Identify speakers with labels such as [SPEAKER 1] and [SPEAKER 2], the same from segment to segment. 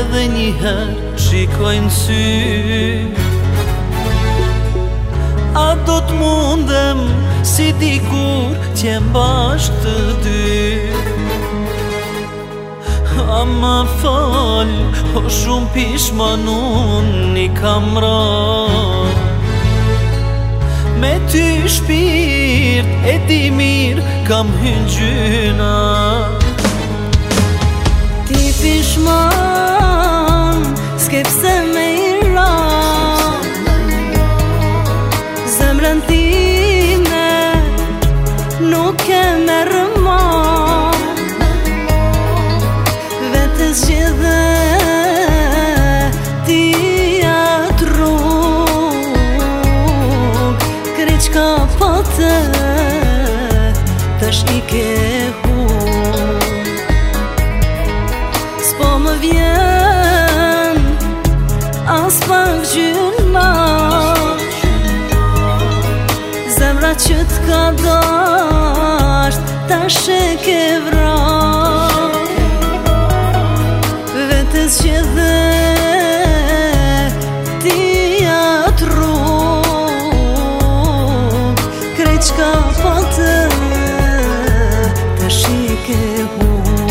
[SPEAKER 1] edhe njëherë shikojnë sy. A do t'mundem si dikur t'jem bashkë të dy? A më fal, o shumë pishman unë i kam ra. Me ty shpirt e di mirë kam hynë gjyna.
[SPEAKER 2] Ti pishman, s'ke pse me i ra. Zemrën time nuk e merë ma. Vetës gjithë ti atë rrug. Kri qka pote tash i ke hu. S'po më vjen as pak gjyna. Zemra që t'ka dasht tash e ke vra. Vetës që dhe ti atë rrug. Krejt qka pote tash i ke hu.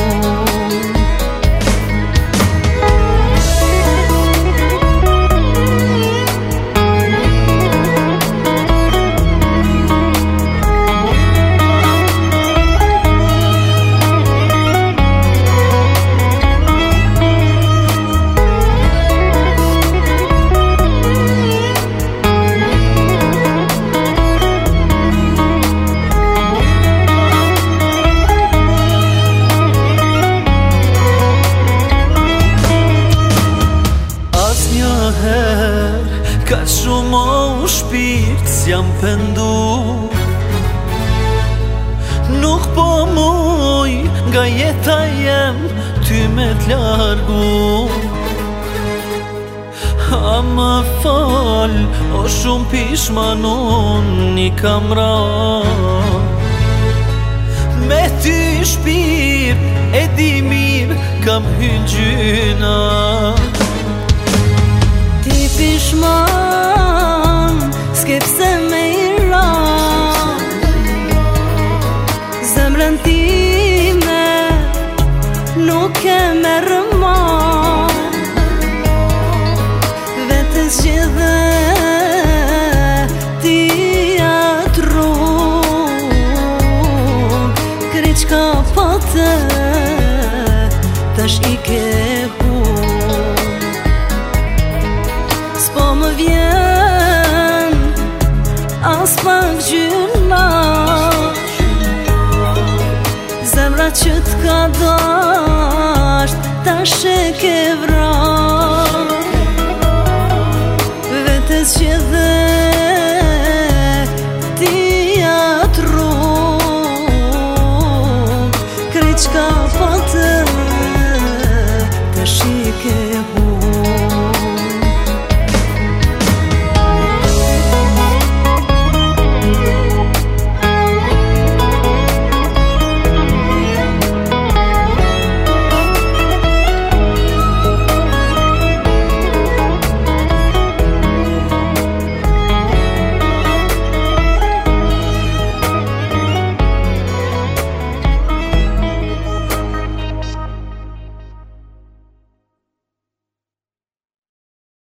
[SPEAKER 1] Ka shumë o shpirt s'jam pëndu. Nuk po muj nga jeta jem ty me t'largu. A më fal, o shumë pishman unë i kam ra. Me ty shpirt e di mirë kam hynë gjyna.
[SPEAKER 2] Ti pishman, s'ke pse me i ra. Zemrën time nuk e merë ma. Vetës gjithë ti atë rrug. Kri qka pote tash i ke hu. S'po më vjen as pak gjyna. Zemra që t'ka dasht tash e ke vra.